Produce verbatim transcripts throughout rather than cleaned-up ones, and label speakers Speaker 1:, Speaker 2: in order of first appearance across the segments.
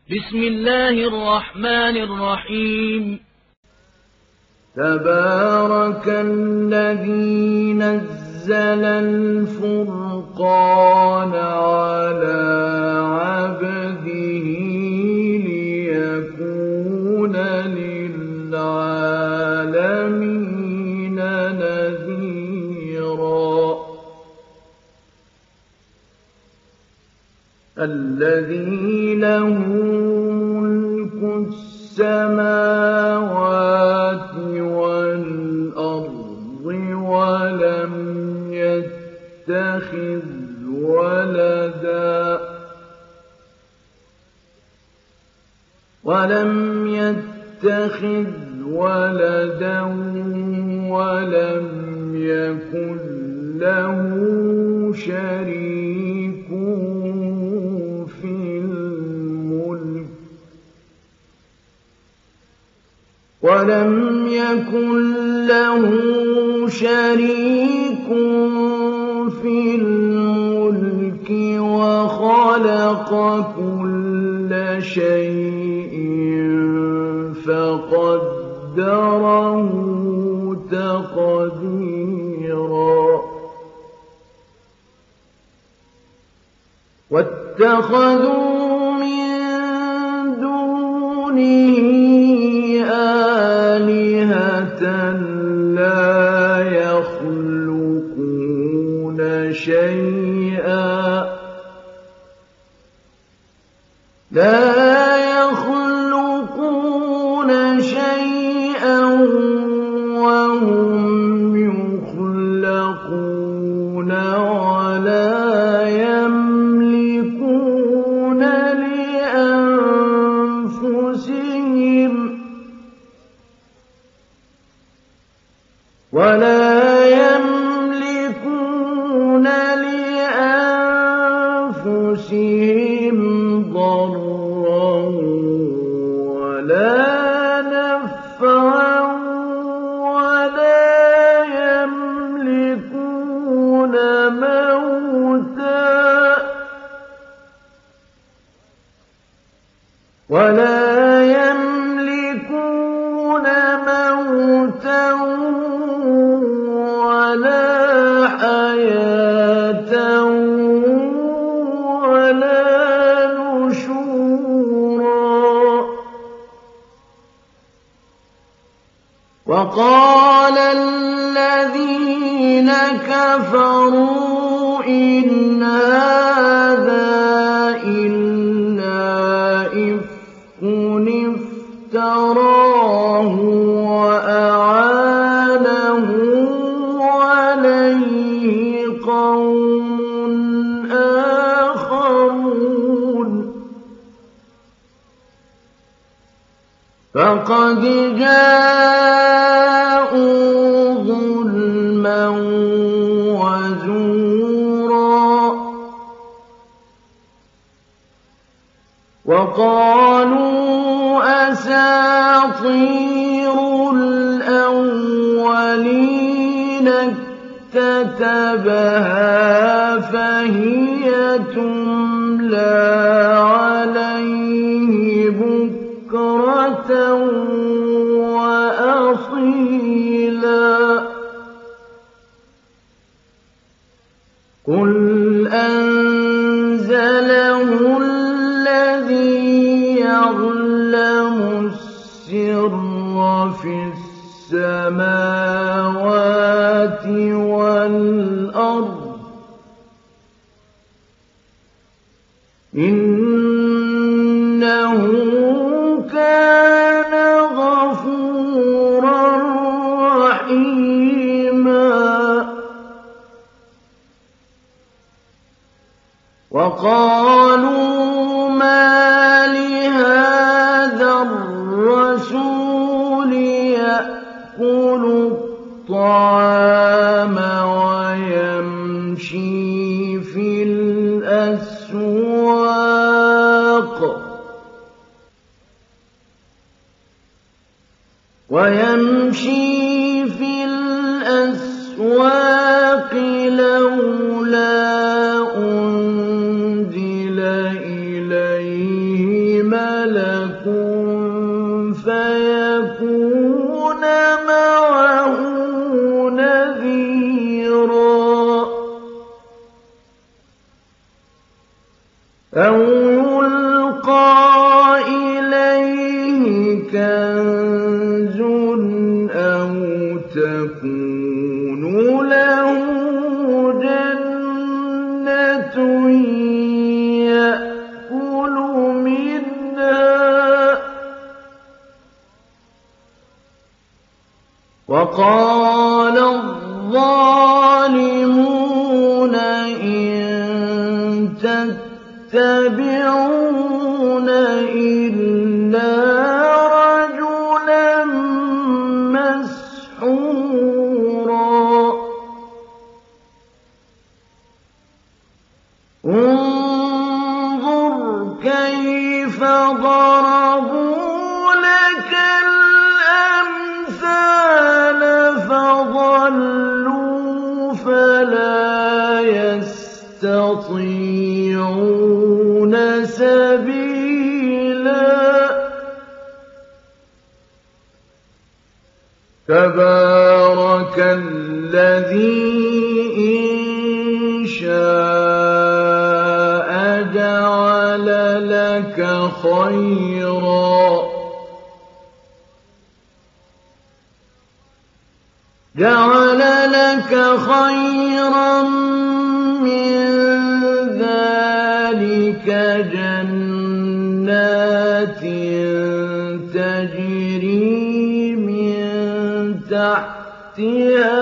Speaker 1: بسم الله الرحمن الرحيم.
Speaker 2: تبارك الذي نزل الفرقان على عبده ليكون للعالمين نذيرا. الذي له ملك السماوات والأرض ولم يتخذ ولدا ولم يتخذ ولدا ولم يكن له شريك في الملك ولم يكن له شريك في الملك وخلق كل شيء فقدره تقديرا. واتخذوا من دونه آلهة لا يخلقون شيئا لا يخلقون شيئا وهم يخلقون ولا يملكون لأنفسهم ولا يملكون لأنفسهم ضرا ولا نفعا ولا يملكون موتا ولا يملكون موتا ولا حياة ولا نشورا. وقال الذين كفروا إن هذا إلا إفك افتراه وأعانه عليه قوم آخرون فقد جاءوا ظلما وزورا. وقالوا أساطير الأولين اكتتبها فهي تملى عليه بكرة وأصيلا. قل أنزله الذي يعلم السر في السماوات والأرض إنه كان غفورا رحيما. وقالوا ما لهذا الرسول يأكل الطعام ويمشي في الأسواق ويمشي في الأسواق لولا أنزل إليه مَلَكٌ فَيَكُونَ مَعَهُ نَذِيرًا أَوْ يُلْقَىٰ إِلَيْهِ كَنزٌ أَوْ تَكُونُ لَهُ جَنَّةٌ يَأْكُلُ مِنْهَا ۚ وَقَالَ الظَّالِمُونَ إِن تَتَّبِعُونَ إِلَّا رَجُلًا مَّسْحُورًا انظُرْ كَيْفَ ضَرَبُوا لَكَ الْأَمْثَالَ فَضَلُّوا فَلَا يَسْتَطِيعُونَ سَبِيلًا تَبَارَكَ الَّذِي إِن شَاءَ جَعَلَ لَكَ خَيْرًا جَعَلَ لَكَ خَيْرًا مِّن ذَٰلِكَ جَنَّاتٍ تَجْرِي مِن تَحْتِهَا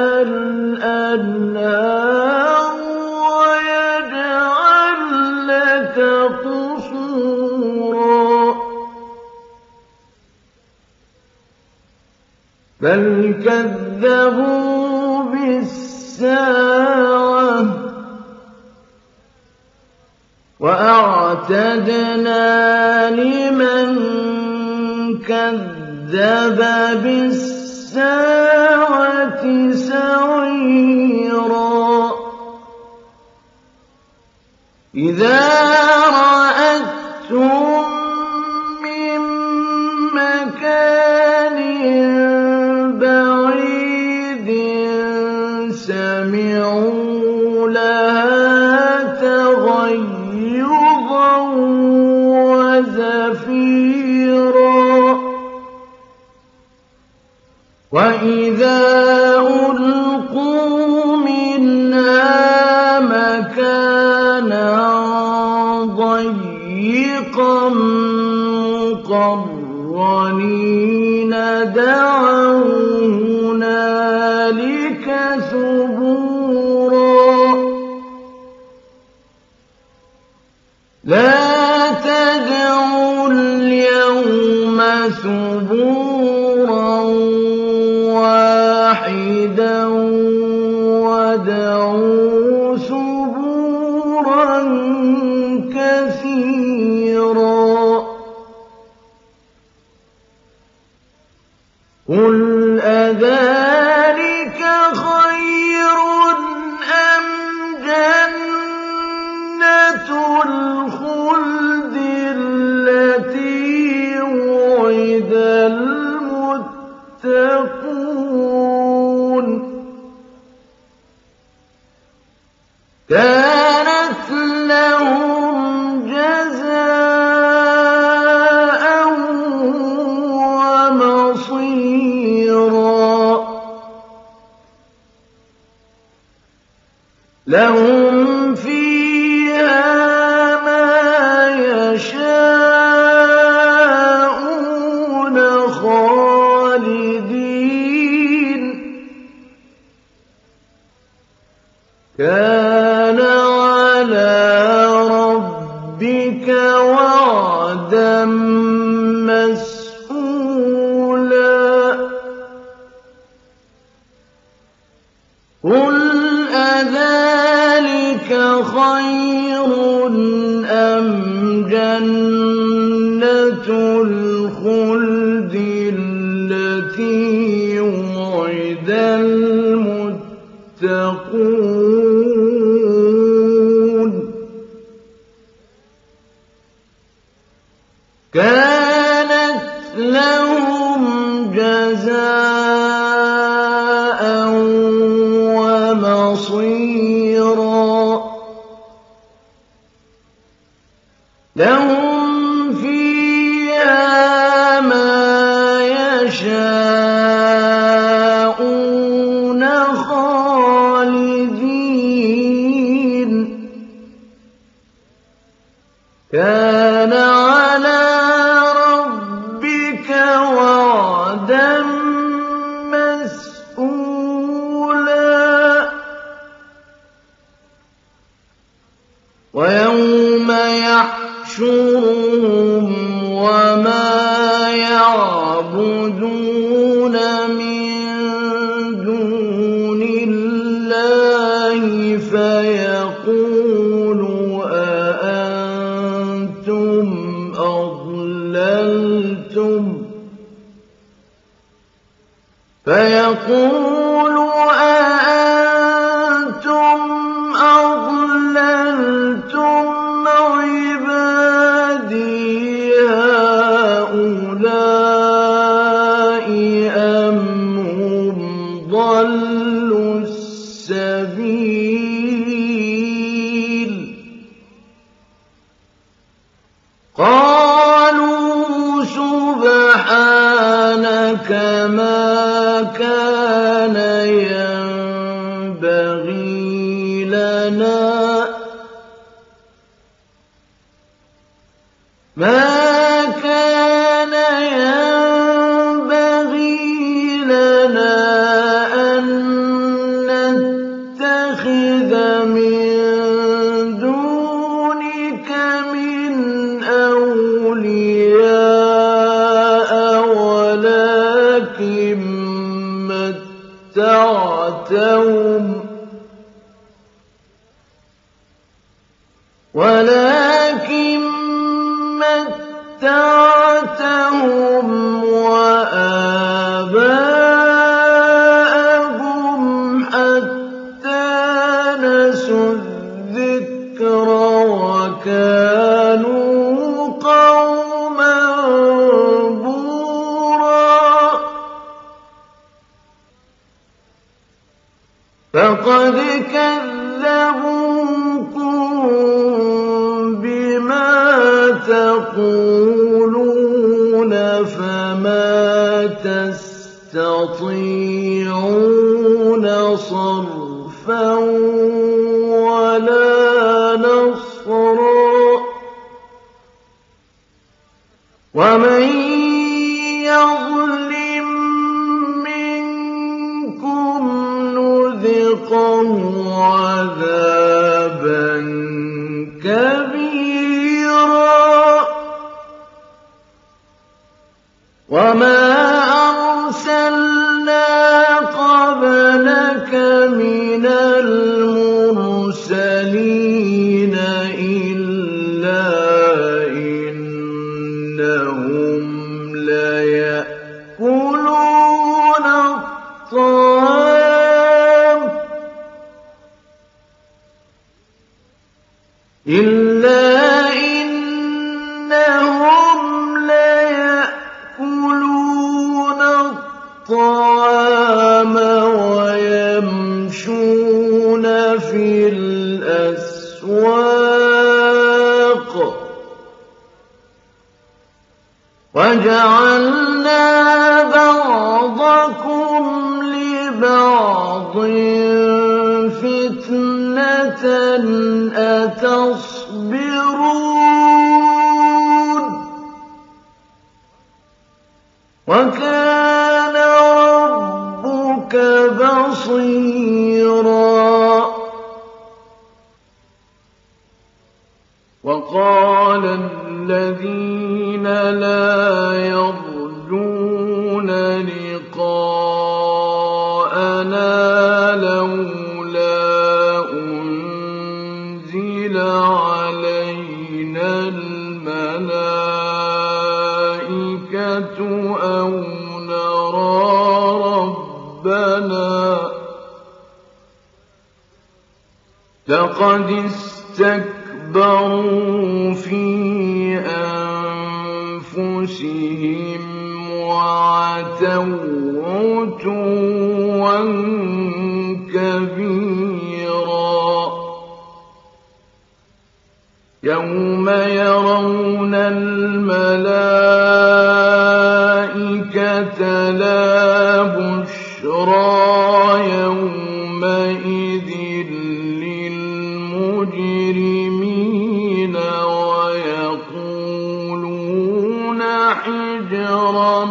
Speaker 2: الْأَنْهَارُ وَيَجْعَل لَّكَ قُصُورًا بَلْ كَذَّبُوا بِالسَّاعَةِ ۖ وَأَعْتَدْنَا لِمَن كَذَّبَ بِالسَّاعَةِ سَعِيرًا إِذَا رَأَتْهُم مِّن مَّكَانٍ بَعِيدٍ سَمِعُوا لَهَا تَغَيُّظًا وَزَفِيرًا وَإِذَا أُلْقُوا مِنْهَا مَكَانًا ضَيِّقًا مُّقَرَّنِينَ دَعَوْا هُنَالِكَ ثُبُورًا لَا تَدْعُوا الْيَوْمَ ثُبُورًا وَاحِدًا وَادْعُوا ثُبُورًا كَثِيرًا قُلْ أَذَٰلِكَ خَيْرٌ أَمْ جَنَّةُ الْخُلْدِ الَّتِي وُعِدَ الْمُتَّقُونَ كَانَتْ لَهُمْ جَزَاءً وَمَصِيرًا لَهُمْ فِيهَا مَا يَشَاءُونَ خَالِدِينَ كَانَ عَلَىٰ رَبِّكَ وَعْدًا مَّسْئُولًا قُلْ أَذَٰلِكَ خَيْرٌ أَمْ جَنَّةُ الْخُلْدِ الَّتِي وُعِدَ الْمُتَّقُونَ جزاء ومصيرا لهم فيها ما يشاءون خالدين كان على ربك وعدا مسئولا ويوم يحشرهم وما يعبدون من دون الله فيقول أأنتم أضللتم فيقول أأنتم أضللتم عبادي هؤلاء أم هم ضلوا السبيل قالوا سبحانك ما كان ينبغي لنا ما كان ينبغي لنا أن نتخذ من دونك من أولياء ولكن متعتهم ولكن متعتهم وآباءهم حتى نسوا الذكر وكانوا قوما بورا فقد كذبوكم بما تقولون فما تستطيعون صرفا ولا نصرا ومن يظلم منكم نذقه عذابا كبيرا وما أرسلنا قبلك من المرسلين إلا إنهم ليأكلون الطعام إلا إنهم ليأكلون الطعام ويمشون في الأسواق وجعلنا بعضكم لبعض فتنة أتصبرون وكان ربك بصيرا وقال الذين لا يرجون لقاءنا لولا أنزل علينا الملائكة أو نرى ربنا لقد استكبروا في أنفسهم وعتوا عتوا كبيرا يوم يرون الملائكة لا بشرى يومئذ للمجرمين ويقولون حجرا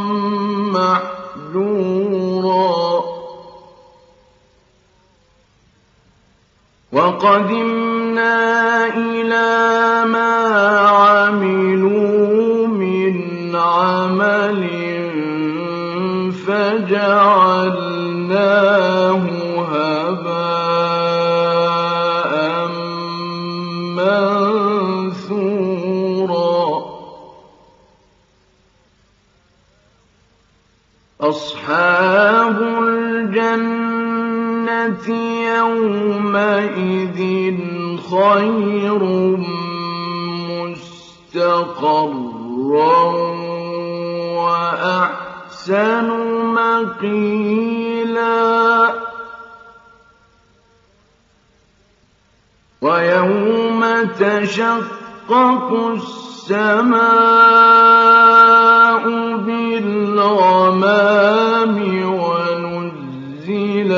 Speaker 2: محجورا وقدمنا إلى ما عملوا من عمل فجعلناه هباء منثورا أصحاب الجنة يومئذ خير مستقرا وأحسن مقيلا ويوم تشقق السماء بالغمام ونزل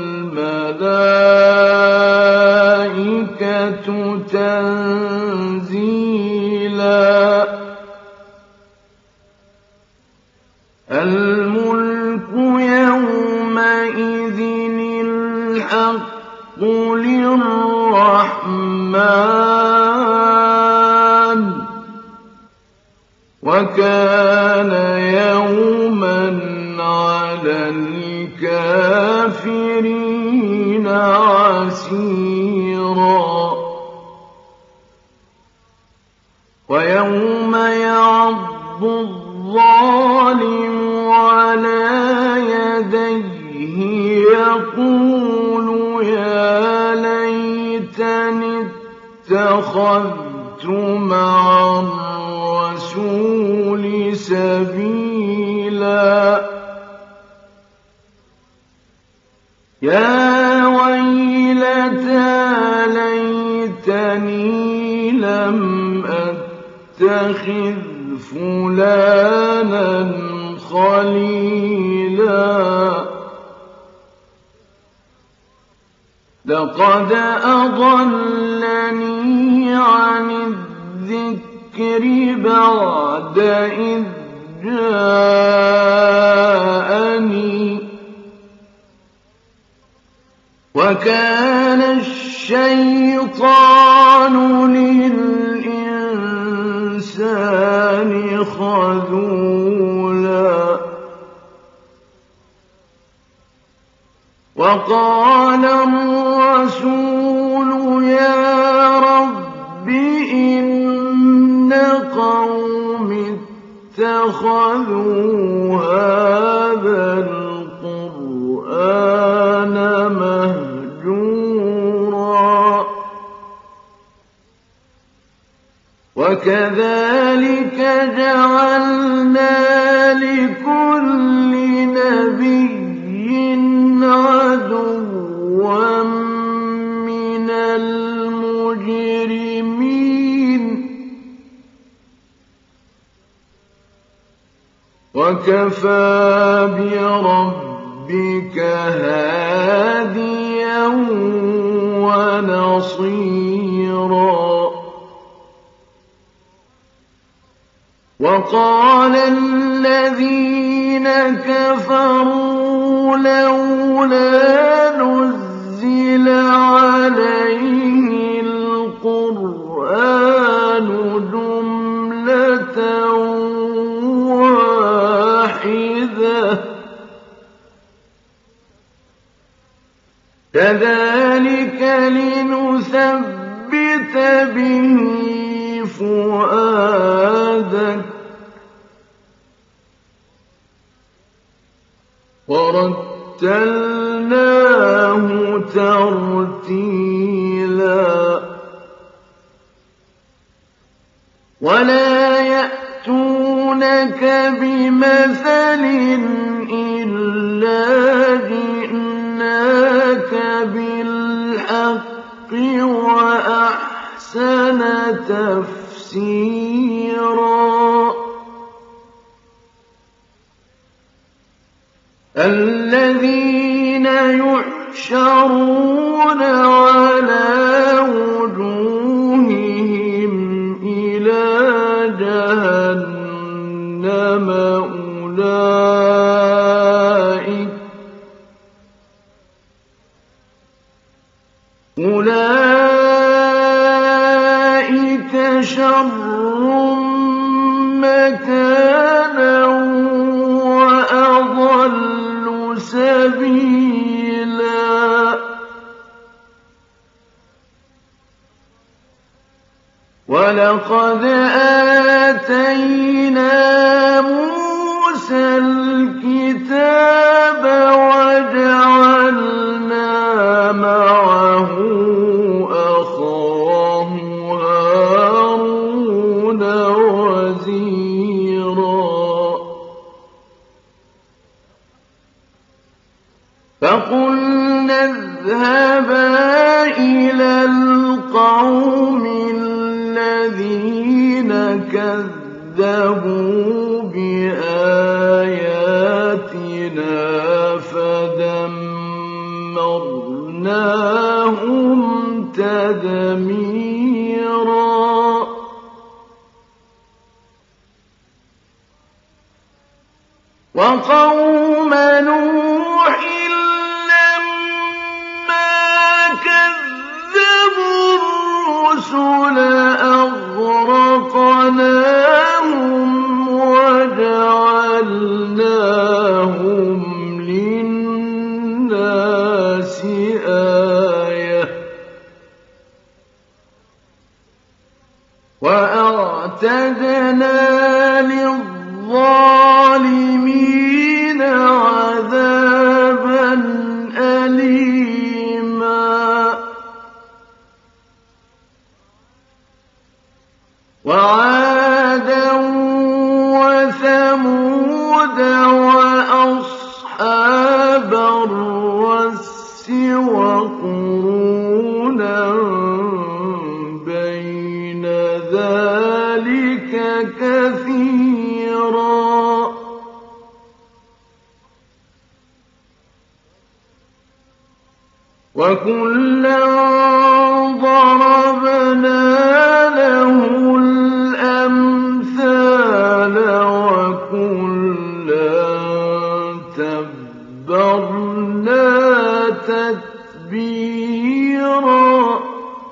Speaker 2: الملائكة تنزيلا الملك يومئذ الحق للرحمن وكان يوما على الكافرين عسيرا ويوم يعض الظالم على يديه يقول يا ليتني اتخذت مع الرسول سبيلا يا ويلتى ليتني لم أتخذ فلانا خليلا لقد أضلني عن الذكر بعد إذ جاءني وكان الشيطان للإنسان خذولا وقال الرسول يا رب إن قوم اتخذوا هذا القرآن مهجورا وكذلك جعلنا لكل نبي عدوا من المجرمين وكفى بربك هاديا ونصيرا وقال الذين كفروا لولا نزل عليه القرآن جملة واحدة كذلك لنثبت به فؤادك ورتلناه ترتيلا ولا يأتون يَأْتُونَكَ بِمَثَلٍ إِلَّا جِئْنَاكَ بِالْحَقِّ وَأَحْسَنَ تَفْسِيرًا الَّذِينَ يُحْشَرُونَ عَلَىٰ وُجُوهِهِمْ إِلَىٰ جَهَنَّمَ أُولَٰئِكَ أُولَٰئِكَ شَرٌّ مَّكَانًا وَأَضَلُّ سَبِيلًا وَلَقَدْ آتَيْنَا مُوسَى الْكِتَابَ وَجَعَلْنَا مَعَهُ أَخَاهُ هَارُونَ وَزِيرًا فَقُلْنَا اذْهَبَا إِلَى الْقَوْمِ الَّذِينَ كَذَّبُوا بِآيَاتِنَا فَدَمَّرْنَاهُمْ تَدْمِيرًا وَقَوْمَ نُوحٍ لَّمَّا كَذَّبُوا الرُّسُلَ أَغْرَقْنَاهُمْ وَجَعَلْنَاهُمْ لِلنَّاسِ آيَةً وَأَعْتَدْنَا لِلظَّالِمِينَ عَذَابًا أَلِيمًا وَعَادًا وَثَمُودَ وَأَصْحَابَ الرَّسِّ وَقُرُونًا بَيْنَ ذَٰلِكَ كَثِيرًا وَكُلًّا ضَرَبْنَا لَهُ الْأَمْثَالَ وَكُلًّا تَبَّرْنَا تَتْبِيرًا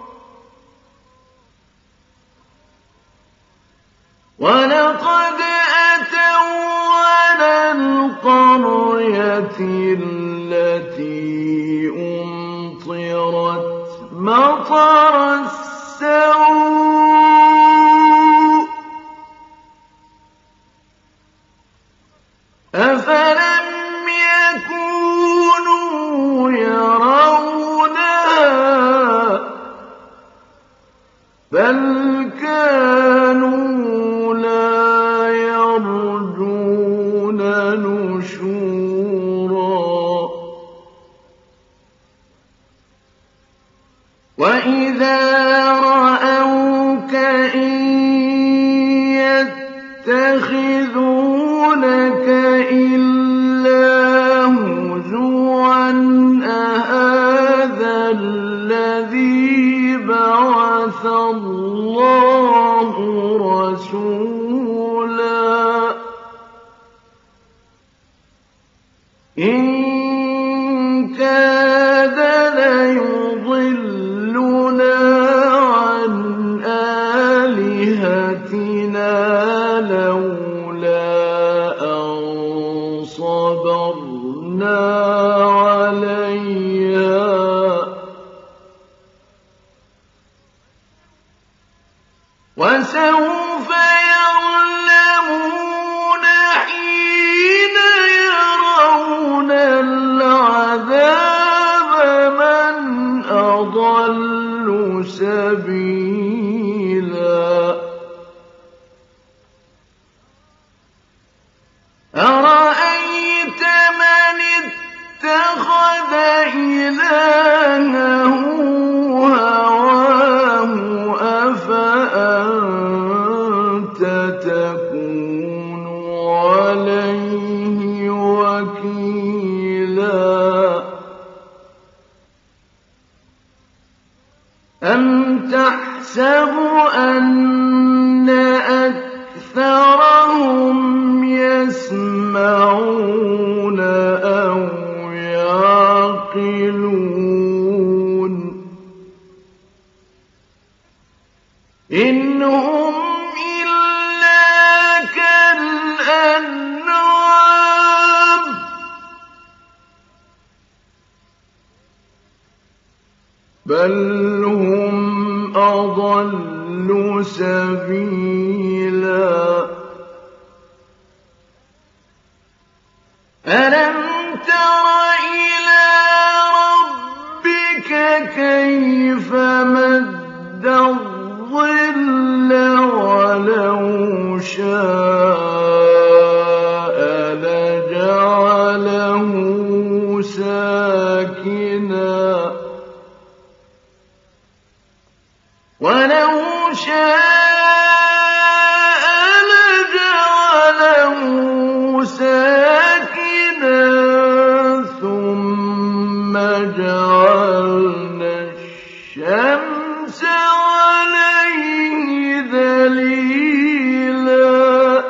Speaker 2: وَلَقَدْ أَتَوْا عَلَى الْقَرْيَةِ الَّتِي أُمْطِرَتْ مَطَرَ السَّوْءِ أَفَلَمْ يَكُونُوا يَرَوْنَهَا بَلْ كَانُوا لَا يَرْجُونَ نُشُورًا وَإِذَا رَأَوْكَ إِن يَتَّخِذُونَكَ إِلَّا هُزُوًا أَهَٰذَا الَّذِي بَعَثَ اللَّهُ رَسُولًا إِن كَادَ لَيُضِلُّنَا عَنْ آلِهَتِنَا لَوْلَا أَن صَبَرْنَا عَلَيْهَا وَسَوْفَ يَعْلَمُونَ حِينَ يَرَوْنَ الْعَذَابَ مَنْ أَضَلُّ سَبِيلًا إلهه هواه أفأنت تكون عليه وكيلا أم تحسب أن أكثرهم يسمعون أو يعقلون إن هم إلا كالأنعام بل هم أضل سبيلا ألم تر إلى ربك كيف مد الظل ولو شاء لجعله ساكنا ولو شاء لجعله ساكنا ثم جعلنا الشمس عليه دليلا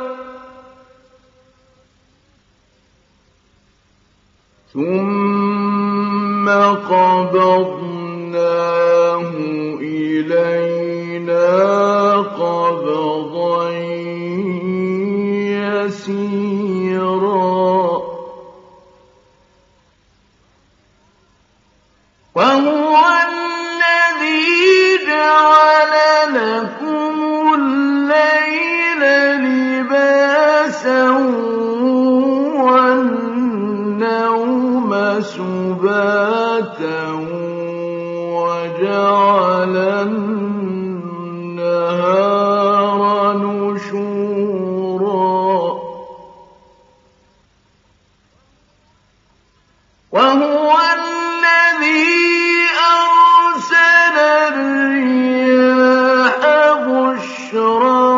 Speaker 2: ثم قبضناه إلينا قبضا يسيرا وهو الذي جعل لكم الليل لباسا والنوم سباتا وجعل النهار نشورا وهو الذي أرسل الرياح بشرا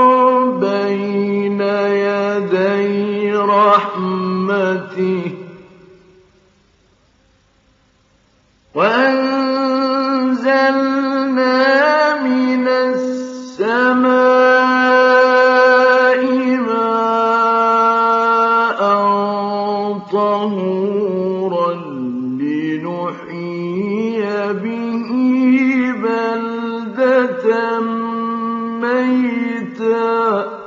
Speaker 2: بين يدي رحمته وأنزلنا من السماء ماء طهورا لنحيي به بلدة ميتا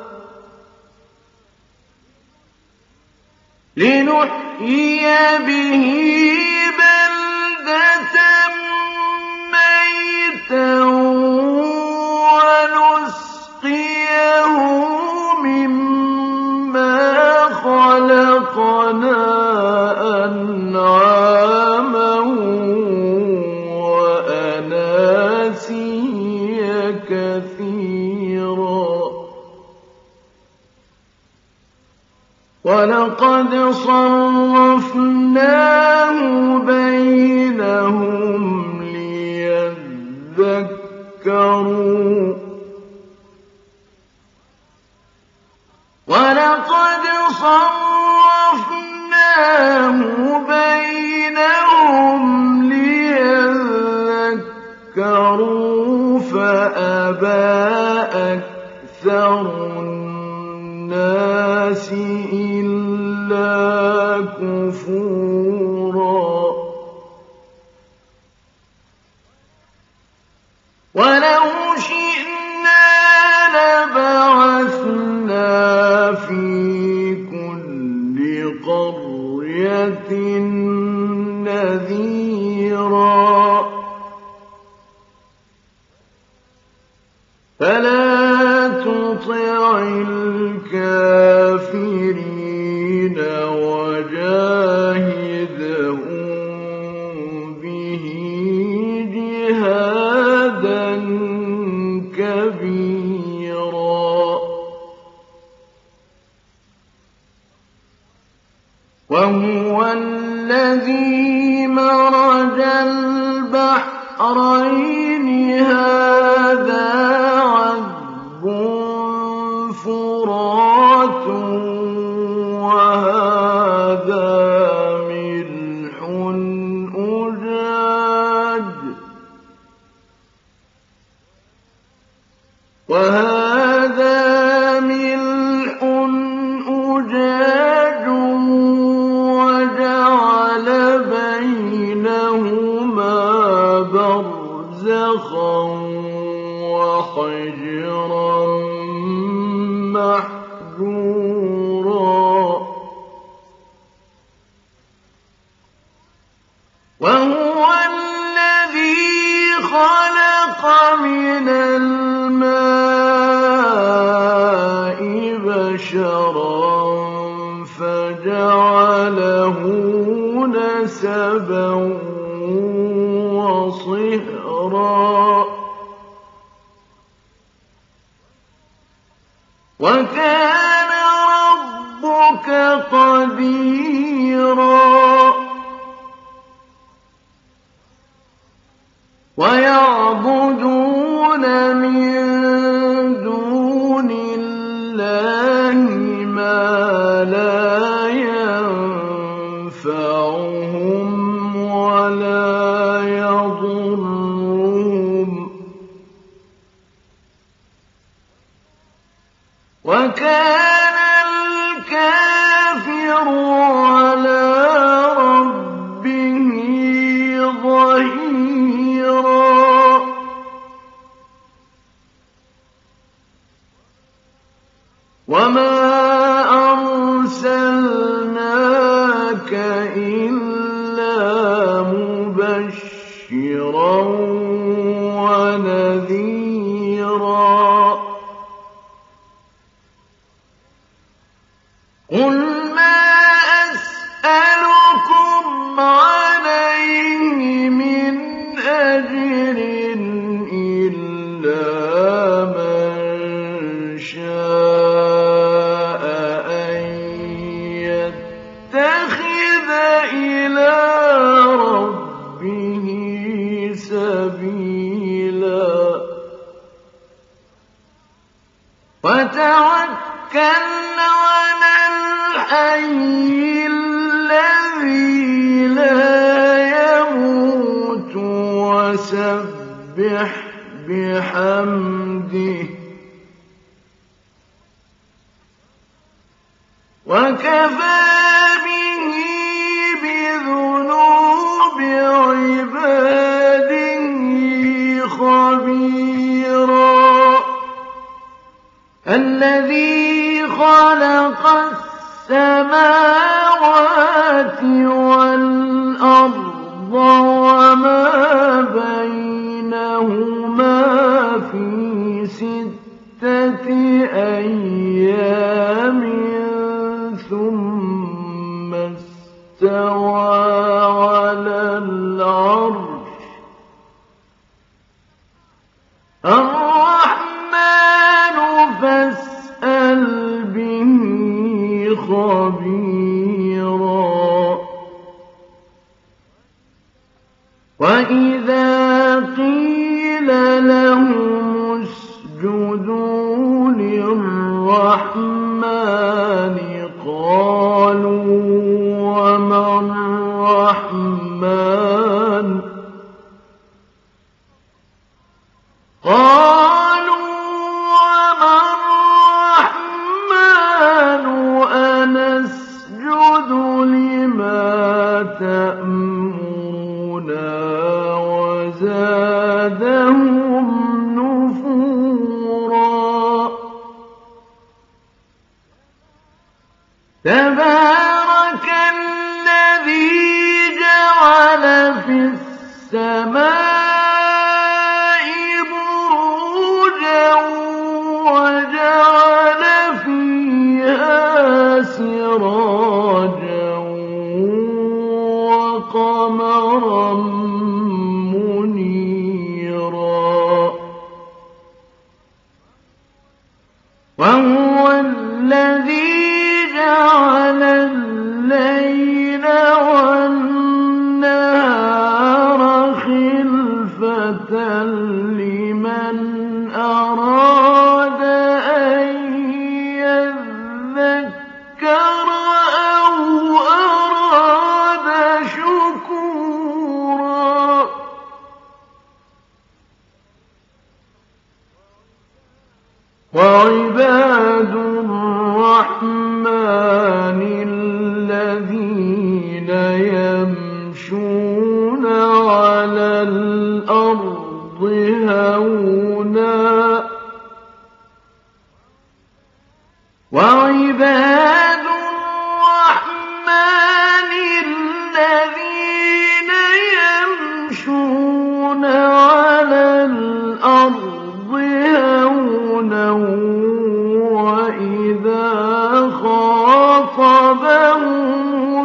Speaker 2: لنحيي به بلدة ميتا ونسقيه مما خلقنا أنعاما وأناسيا كثيرا ولقد صرفناه بينهم ليذكروا ولقد صرفناه بينهم ليذكروا فأبى أكثر الناس إلا كفورا ولو شئنا لبعثنا في كل قرية نذيرا فلا تطع الكافرين وجاهدهم به جهادا كبيرا وهو الذي مرج البحرين هذا عذب فرات وهذا ملح أجاج وهذا ملح أجاج وجعل بينهما برزخا وحجرا محجورا وهو الذي خلق من الماء بشرا فجعله نسبا وصهرا وكان ربك قديرا ويعبدون من دون الله ما لا ينفعهم ولا يضرهم وكان الكافر على ربه ظهيرا وما أرسلناك إلا مبشرا ونذيرا قل ما أسألكم عليه من أجر إلا من شاء أن يتخذ إلى ربه سبيلا وتوكل على الحي الذي لا يموت وسبح بحمده وكفى به بذنوب عباده خبيرا الذي خلق السماوات والأرض وما بينهما في ستة أيام ثم استوى على العرش الرحمن فاسأل به خبيرا وإذا قيل لهم اسجدوا للرحمن قالوا وما الرحمن قالوا وما الرحمن أنسجد لما تأمرنا وزادهم نفورا تبارك الذي جعل في السماء بروجا وجعل فيها سراجا وقمرا منيرا وهو الذي جعل الليل والنهار الذين يمشون على الأرض هونا وعباد الرحمن الذين يمشون على الأرض هونا وإذا خاطبهم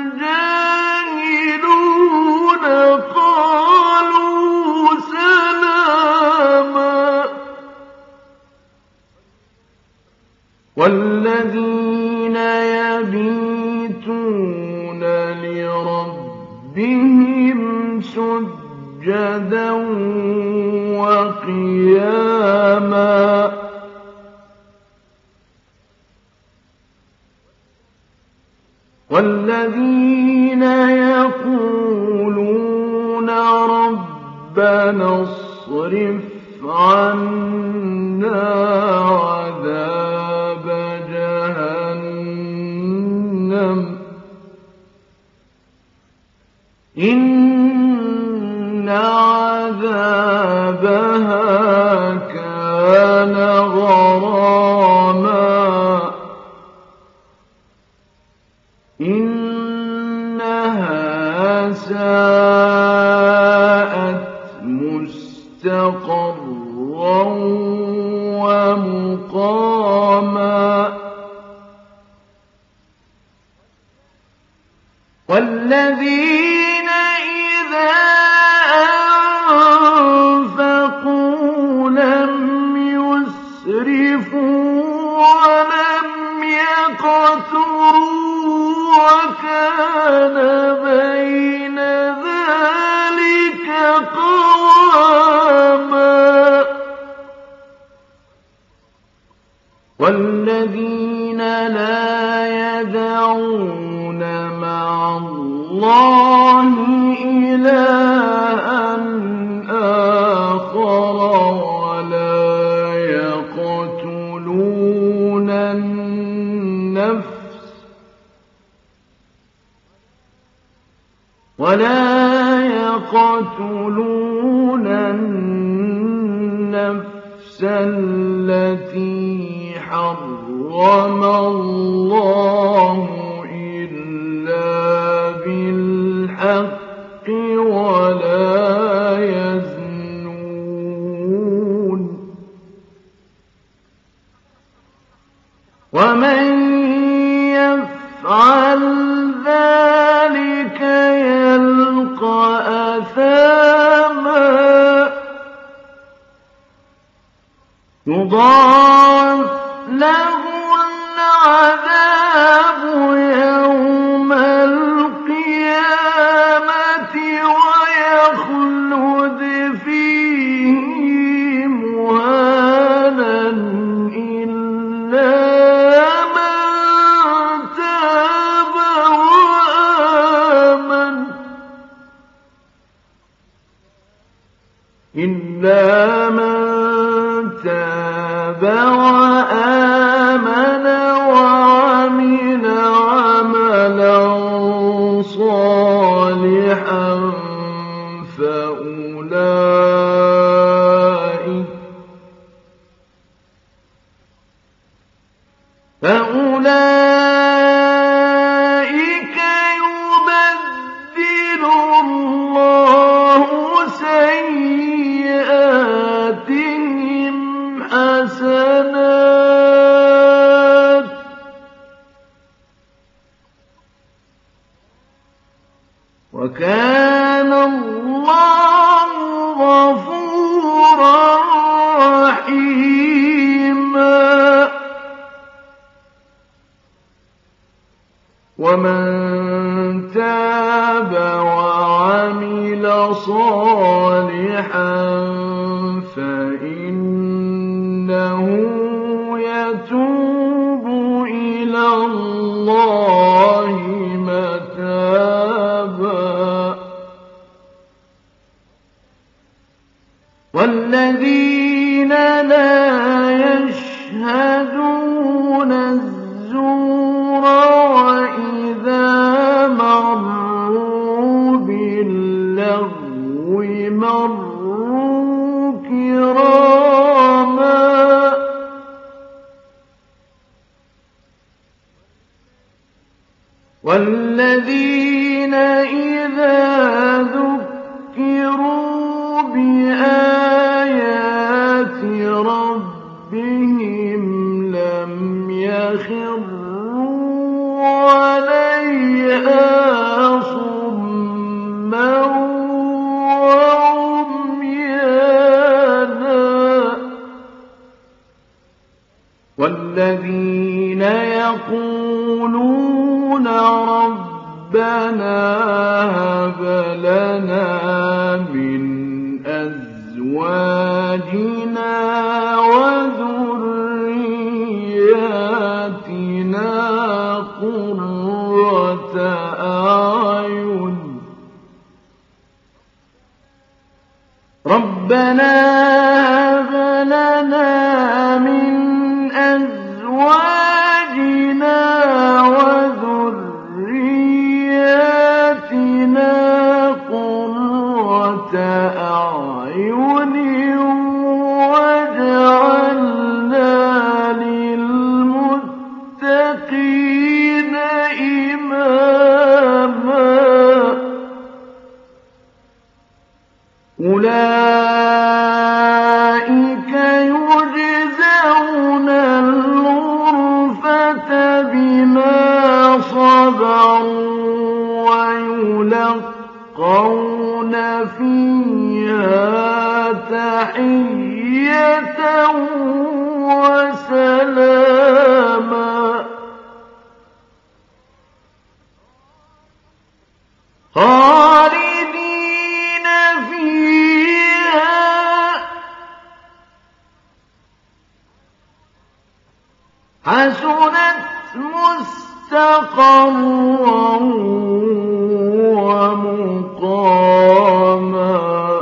Speaker 2: الجاهلون قالوا سلاما والذين يبيتون لربهم سجدا وقياما والذين يقولون ربنا اصرف عنا عذاب جهنم إن عذابها كان غراما إنها ساءت مستقرا ومقاما والذين إذا أنفقوا لم يسرفوا ولم يقتروا وكان بين ذلك قواما والذين لا يدعون مع الله إلها آخر ولا يقتلون النفس ولا يقتلون النفس التي حرم الله إلا بالحق ولا يزنون ومن يفعل ذلك يلقى أثاما يضاعف له العذاب يوم القيامة ويخلد فيه مهانا إلا من تاب وآمن إلا من تاب وآمن وعمل عملا صالحا فأولئك فأولئك يبدل الله سيئاتهم حسنات وكان الله غفورا رحيما ومن تاب وعمل صالحا فإنه يتوب إلى الله متابا والذين لا يشهدون الزور وَإِذَا مَرُّوا بِاللَّغْوِ مَرُّوا كِرَامًا وَالَّذِينَ إِذَا ذُكِّرُوا بِآيَاتِ رَبِّهِمْ لَمْ يَخِرُّوا عَلَيْهَا صُمًّا وَعُمْيَانًا وَالَّذِينَ يَقُولُونَ رَبَّنَا هَبْ لَنَا مِنْ أَزْوَاجِنَا وَذُرِّيَّاتِنَا قُرَّةَ أَعْيُنٍ رَبَّنَا هَبْ لَنَا مِنْ أَزْوَاجِنَا وَذُرِّيَّاتِنَا قُرَّةَ أَعْيُنٍ وَاجْعَلْنَا لِلْمُتَّقِينَ إِمَامًا أُولَٰئِكَ يُجْزَوْنَ الْغُرْفَةَ بِمَا صَبَرُوا وَيُلَقَّوْنَ فِيهَا تَحِيَّةً وَسَلَامًا خَالِدِينَ فِيهَا حَسُنَتْ مُسْتَقَرًّا وَمُقَامًا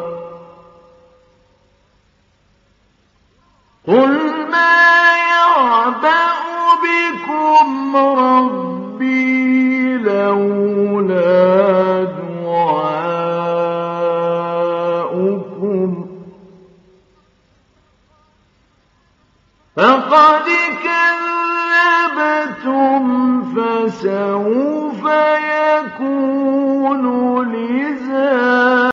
Speaker 2: قُلْ مَا يَعْبَأُ بِكُمْ رَبِّي لَوْلَا دُعَاؤُكُمْ فَقَدْ كَذَّبْتُمْ فَسَوْفَ